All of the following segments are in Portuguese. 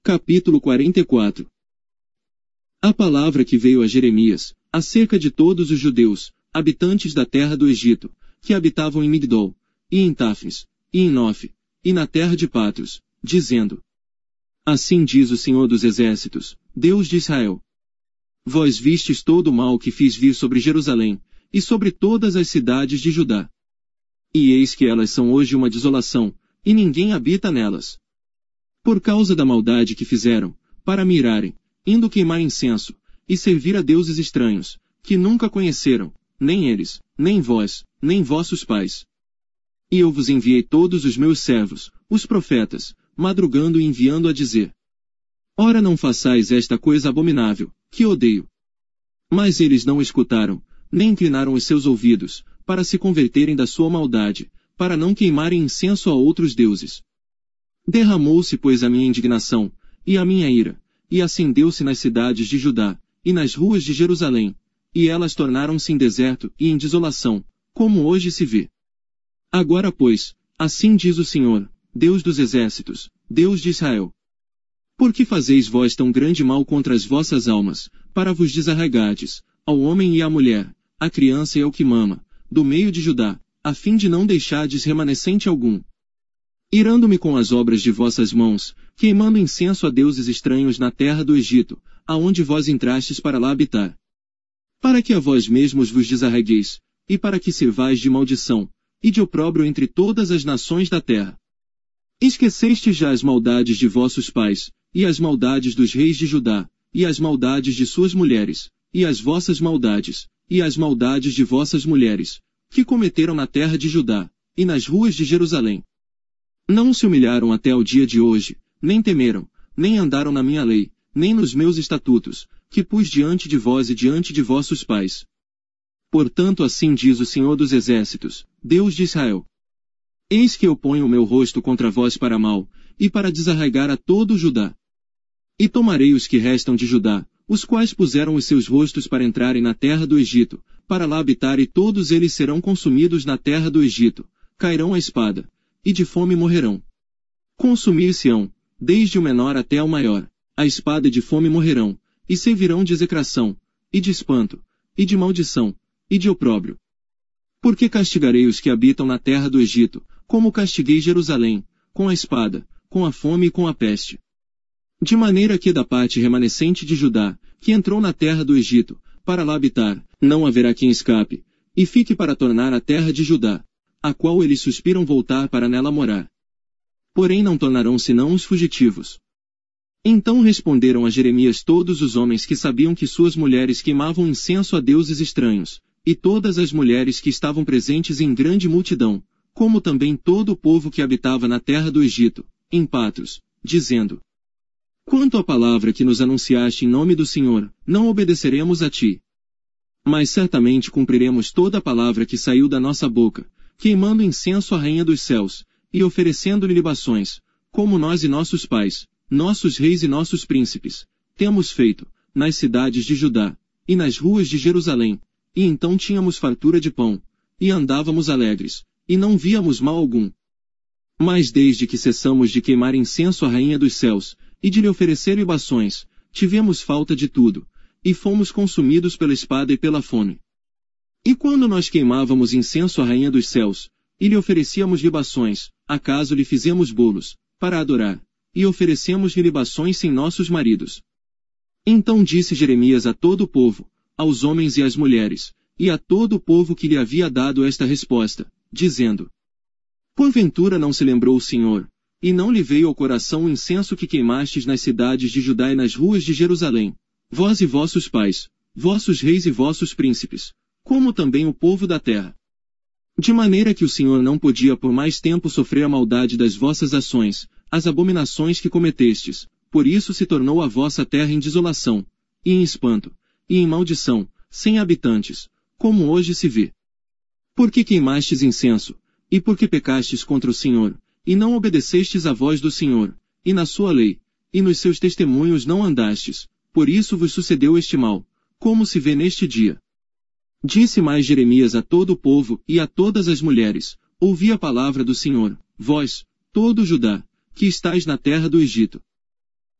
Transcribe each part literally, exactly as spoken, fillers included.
Capítulo quarenta e quatro. A palavra que veio a Jeremias, acerca de todos os judeus, habitantes da terra do Egito, que habitavam em Migdol, e em Táfnis, e em Nofe, e na terra de Patros, dizendo: Assim diz o Senhor dos Exércitos, Deus de Israel. Vós vistes todo o mal que fiz vir sobre Jerusalém, e sobre todas as cidades de Judá. E eis que elas são hoje uma desolação, e ninguém habita nelas. Por causa da maldade que fizeram, para me irarem, indo queimar incenso, e servir a deuses estranhos, que nunca conheceram, nem eles, nem vós, nem vossos pais. E eu vos enviei todos os meus servos, os profetas, madrugando e enviando a dizer: Ora não façais esta coisa abominável, que odeio. Mas eles não escutaram, nem inclinaram os seus ouvidos, para se converterem da sua maldade, para não queimarem incenso a outros deuses. Derramou-se, pois, a minha indignação, e a minha ira, e acendeu-se nas cidades de Judá, e nas ruas de Jerusalém, e elas tornaram-se em deserto e em desolação, como hoje se vê. Agora, pois, assim diz o Senhor, Deus dos Exércitos, Deus de Israel. Por que fazeis vós tão grande mal contra as vossas almas, para vos desarraigardes, ao homem e à mulher, à criança e ao que mama, do meio de Judá, a fim de não deixardes remanescente algum? Irando-me com as obras de vossas mãos, queimando incenso a deuses estranhos na terra do Egito, aonde vós entrastes para lá habitar. Para que a vós mesmos vos desarraigueis, e para que sirvais de maldição, e de opróbrio entre todas as nações da terra. Esquecestes já as maldades de vossos pais, e as maldades dos reis de Judá, e as maldades de suas mulheres, e as vossas maldades, e as maldades de vossas mulheres, que cometeram na terra de Judá, e nas ruas de Jerusalém. Não se humilharam até ao dia de hoje, nem temeram, nem andaram na minha lei, nem nos meus estatutos, que pus diante de vós e diante de vossos pais. Portanto assim diz o Senhor dos Exércitos, Deus de Israel. Eis que eu ponho o meu rosto contra vós para mal, e para desarraigar a todo o Judá. E tomarei os que restam de Judá, os quais puseram os seus rostos para entrarem na terra do Egito, para lá habitar, e todos eles serão consumidos na terra do Egito, cairão a espada, e de fome morrerão. Consumir-se-ão, desde o menor até o maior, a espada e de fome morrerão, e servirão de execração, e de espanto, e de maldição, e de opróbrio. Porque castigarei os que habitam na terra do Egito, como castiguei Jerusalém, com a espada, com a fome e com a peste. De maneira que da parte remanescente de Judá, que entrou na terra do Egito, para lá habitar, não haverá quem escape, e fique para tornar a terra de Judá, a qual eles suspiram voltar para nela morar. Porém não tornarão senão os fugitivos. Então responderam a Jeremias todos os homens que sabiam que suas mulheres queimavam incenso a deuses estranhos, e todas as mulheres que estavam presentes em grande multidão, como também todo o povo que habitava na terra do Egito, em Patros, dizendo: Quanto à palavra que nos anunciaste em nome do Senhor, não obedeceremos a ti. Mas certamente cumpriremos toda a palavra que saiu da nossa boca, queimando incenso à Rainha dos Céus, e oferecendo-lhe libações, como nós e nossos pais, nossos reis e nossos príncipes, temos feito, nas cidades de Judá, e nas ruas de Jerusalém, e então tínhamos fartura de pão, e andávamos alegres, e não víamos mal algum. Mas desde que cessamos de queimar incenso à Rainha dos Céus, e de lhe oferecer libações, tivemos falta de tudo, e fomos consumidos pela espada e pela fome. E quando nós queimávamos incenso à Rainha dos Céus, e lhe oferecíamos libações, acaso lhe fizemos bolos, para adorar, e oferecemos-lhe libações sem nossos maridos? Então disse Jeremias a todo o povo, aos homens e às mulheres, e a todo o povo que lhe havia dado esta resposta, dizendo: Porventura não se lembrou o Senhor, e não lhe veio ao coração o incenso que queimastes nas cidades de Judá e nas ruas de Jerusalém, vós e vossos pais, vossos reis e vossos príncipes, como também o povo da terra? De maneira que o Senhor não podia por mais tempo sofrer a maldade das vossas ações, as abominações que cometestes, por isso se tornou a vossa terra em desolação, e em espanto, e em maldição, sem habitantes, como hoje se vê. Porque queimastes incenso, e porque pecastes contra o Senhor, e não obedecestes à voz do Senhor, e na sua lei, e nos seus testemunhos não andastes, por isso vos sucedeu este mal, como se vê neste dia. Disse mais Jeremias a todo o povo e a todas as mulheres: Ouvi a palavra do Senhor, vós, todo Judá, que estais na terra do Egito.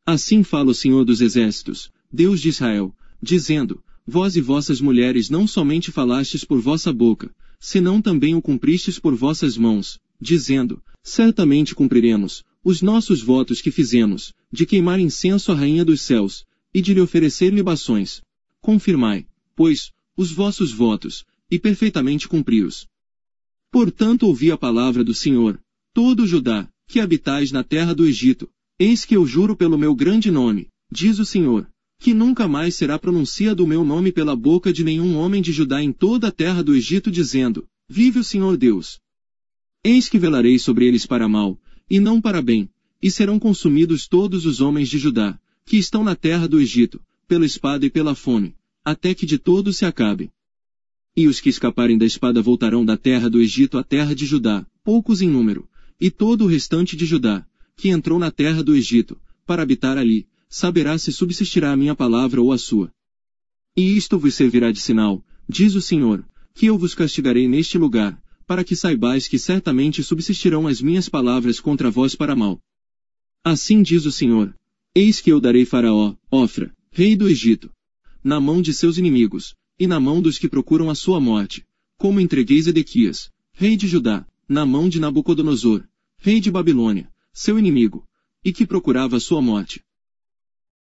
Assim fala o Senhor dos Exércitos, Deus de Israel, dizendo, vós e vossas mulheres não somente falastes por vossa boca, senão também o cumpristes por vossas mãos, dizendo, certamente cumpriremos os nossos votos que fizemos, de queimar incenso à Rainha dos Céus, e de lhe oferecer libações. Confirmai, pois, os vossos votos, e perfeitamente cumpri-os. Portanto ouvi a palavra do Senhor, todo o Judá, que habitais na terra do Egito, eis que eu juro pelo meu grande nome, diz o Senhor, que nunca mais será pronunciado o meu nome pela boca de nenhum homem de Judá em toda a terra do Egito, dizendo, vive o Senhor Deus. Eis que velarei sobre eles para mal, e não para bem, e serão consumidos todos os homens de Judá, que estão na terra do Egito, pela espada e pela fome, até que de todos se acabe. E os que escaparem da espada voltarão da terra do Egito à terra de Judá, poucos em número, e todo o restante de Judá, que entrou na terra do Egito, para habitar ali, saberá se subsistirá a minha palavra ou a sua. E isto vos servirá de sinal, diz o Senhor, que eu vos castigarei neste lugar, para que saibais que certamente subsistirão as minhas palavras contra vós para mal. Assim diz o Senhor, eis que eu darei Faraó, Ofra, rei do Egito, na mão de seus inimigos, e na mão dos que procuram a sua morte, como entreguei Zedequias, rei de Judá, na mão de Nabucodonosor, rei de Babilônia, seu inimigo, e que procurava a sua morte.